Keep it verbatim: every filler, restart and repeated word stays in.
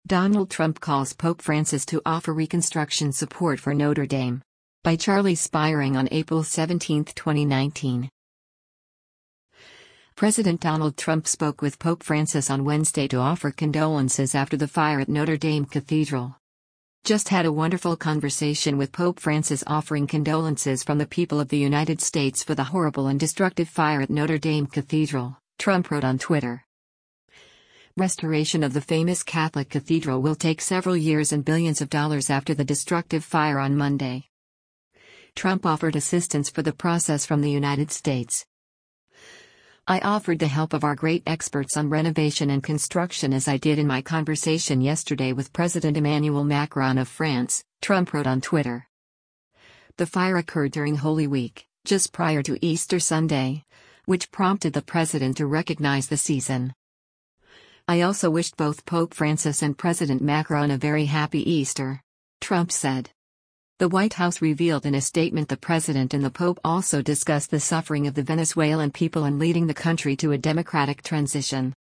Donald Trump calls Pope Francis to offer reconstruction support for Notre Dame. By Charlie Spiring on April seventeenth, twenty nineteen. President Donald Trump spoke with Pope Francis on Wednesday to offer condolences after the fire at Notre Dame Cathedral. Just had a wonderful conversation with Pope Francis offering condolences from the people of the United States for the horrible and destructive fire at Notre Dame Cathedral, Trump wrote on Twitter. Restoration of the famous Catholic cathedral will take several years and billions of dollars after the destructive fire on Monday. Trump offered assistance for the process from the United States. I offered the help of our great experts on renovation and construction as I did in my conversation yesterday with President Emmanuel Macron of France, Trump wrote on Twitter. The fire occurred during Holy Week, just prior to Easter Sunday, which prompted the president to recognize the season. I also wished both Pope Francis and President Macron a very happy Easter, Trump said. The White House revealed in a statement the president and the Pope also discussed the suffering of the Venezuelan people and leading the country to a democratic transition.